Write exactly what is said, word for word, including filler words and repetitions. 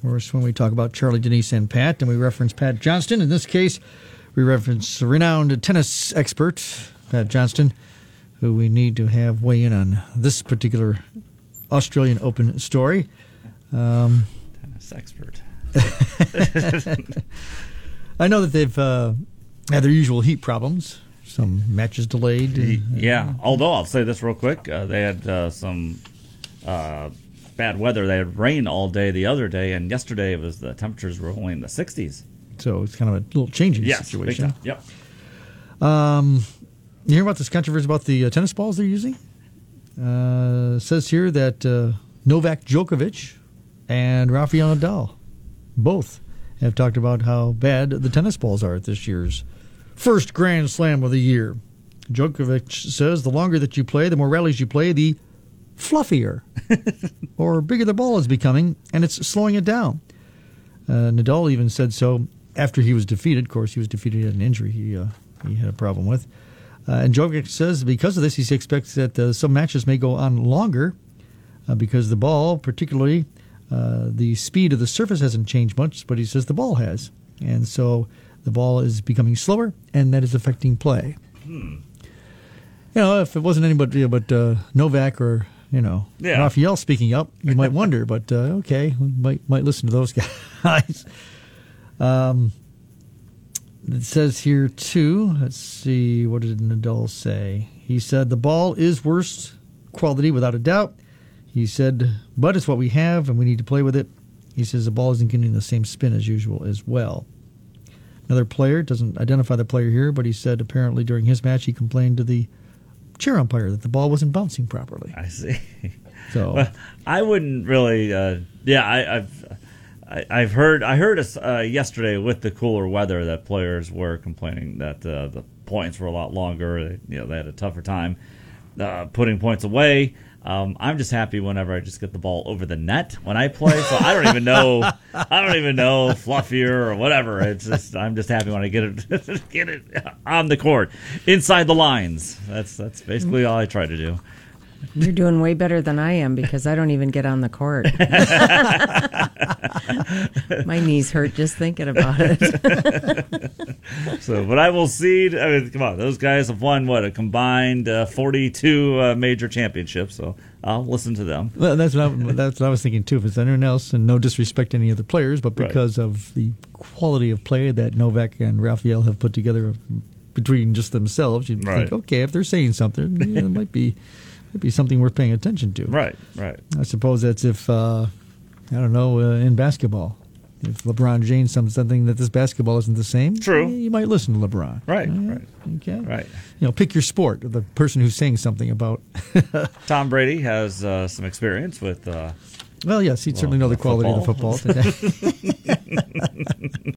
course, when we talk about Charlie, Denise, and Pat, and we reference Pat Johnston. In this case, we reference a renowned tennis expert, Pat Johnston, who we need to have weigh in on this particular Australian Open story. Um, tennis expert. I know that they've uh, had their usual heat problems. Some matches delayed. Uh, yeah, although I'll say this real quick. Uh, they had uh, some uh, bad weather. They had rain all day the other day, and yesterday it was the temperatures were only in the sixties. So it's kind of a little changing yes, situation. Yep. Um, you hear about this controversy about the uh, tennis balls they're using? Uh, it says here that uh, Novak Djokovic and Rafael Nadal both have talked about how bad the tennis balls are at this year's first Grand Slam of the year. Djokovic says the longer that you play, the more rallies you play, the fluffier or bigger the ball is becoming, and it's slowing it down. Uh, Nadal even said so after he was defeated. Of course, he was defeated at an injury he uh, he had a problem with. Uh, and Djokovic says because of this, he expects that uh, some matches may go on longer uh, because the ball, particularly uh, the speed of the surface hasn't changed much, but he says the ball has. And so the ball is becoming slower, and that is affecting play. Hmm. You know, if it wasn't anybody but uh, Novak or, you know, yeah. Rafael speaking up, you might wonder, but uh, okay, we might, might listen to those guys. Um, it says here, too, let's see, what did Nadal say? He said, the ball is worse quality without a doubt. He said, but it's what we have, and we need to play with it. He says the ball isn't getting the same spin as usual as well. Another player, doesn't identify the player here, but he said apparently during his match he complained to the chair umpire that the ball wasn't bouncing properly. I see. So well, I wouldn't really. Uh, yeah, I, I've I, I've heard I heard uh, yesterday with the cooler weather that players were complaining that uh, the points were a lot longer. You know, they had a tougher time uh, putting points away. Um, I'm just happy whenever I just get the ball over the net when I play. So I don't even know. I don't even know fluffier or whatever. It's just I'm just happy when I get it get it on the court, inside the lines. That's that's basically all I try to do. You're doing way better than I am because I don't even get on the court. My knees hurt just thinking about it. So, but I will cede. I mean, come on, those guys have won what a combined uh, forty-two uh, major championships. So I'll listen to them. Well, that's what I, that's what I was thinking too. If it's anyone else, and no disrespect to any other players, but because right. of the quality of play that Novak and Rafael have put together between just themselves, you'd right. think, okay, if they're saying something, you know, it might be. It'd be something worth paying attention to. Right, right. I suppose that's if, uh, I don't know, uh, in basketball. If LeBron James says something that this basketball isn't the same, true, you might listen to LeBron. Right, right. right. Okay. Right. You know, pick your sport, the person who's saying something about. Tom Brady has uh, some experience with. Uh, well, yes, he'd well, certainly know the quality football. of the football today.